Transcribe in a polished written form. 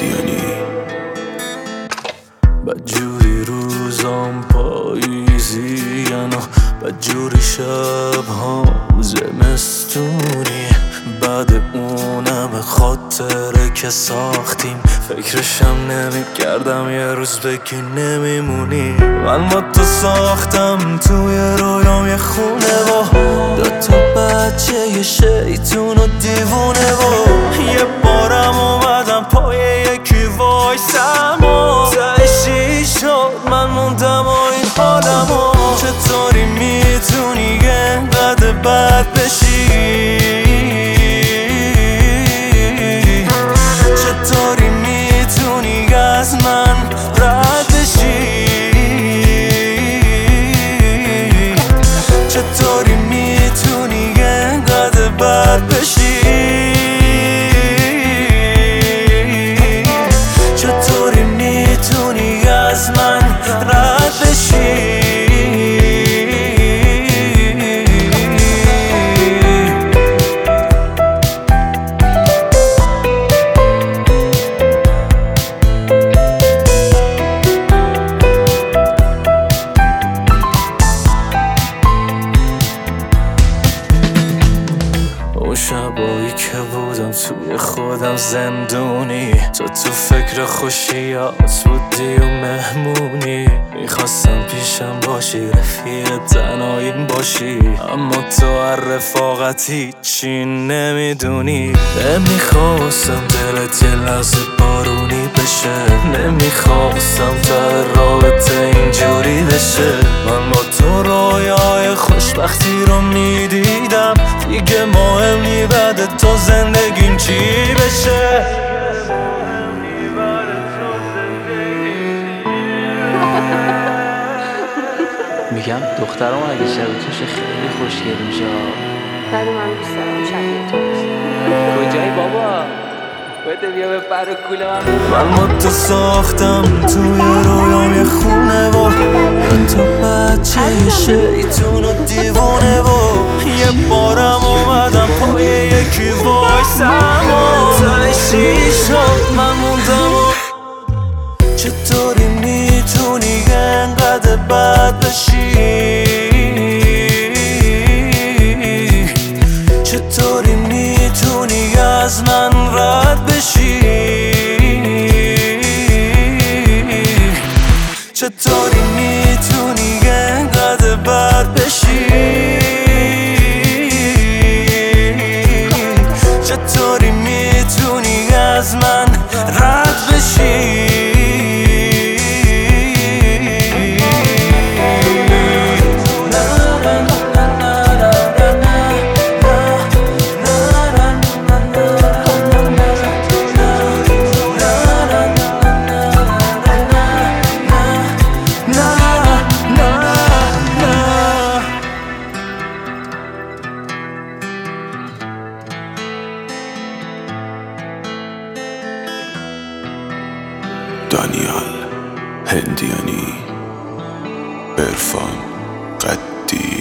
هندیانی. بدجوری روزام پاییزین و بدجوری شب‌هام زمستونی. بعد اونم خاطره که ساختیم فکرشم نمی‌کردم یه روز بگی نمیمونی. من با تو ساختم توی رویام یه خونه و دوتا بچه یه شیطون و دیوونه و یه بارم اومدم پای یکی وایسم و تهشی شد من موندم و این حالم و چطوری میتونی انقدر بد بشی؟ چطوری میتونی از من رد بشی؟ چطوری میتونی انقدر بد بشی؟ چطوری میتونی از من رد بشی؟ اون شبایی که بودم توی خودم زندونی، تو فکر خوشیات بودی و مهمونی. میخواستم پیشم باشی رفیق تنهاییم باشی، اما تو هر رفاقت هیچی نمیدونی. نمیخواستم دلت یه لحظه بارونی بشه، نمیخواستم تا رابطه اینجوری بشه. من با تو رویای خوشبختی رو میدیدم، دیگه مهم نی بعد تو زندگیم چی بشه. میگم دخترم اگه شبیه توشه خیلی خوشگل میشه. ولی من دوست دارم شبیه تو. کجایی بابا؟ بده بیا به پر کوله من با تو ساختم توی رویام یه خونه و تو بچه یه شیطون و دیوونه و یه بارم اومدم پای یکی وایسم و تهشی شد من موندم و چطوری میتونی انقدر بد بشی؟ چطوری میتونی از من رد بشی؟ چطوری میتونی انقدر بد بشی؟ چطوری میتونی از من رد بشی؟ دانیال هندیانی، عرفان قدی.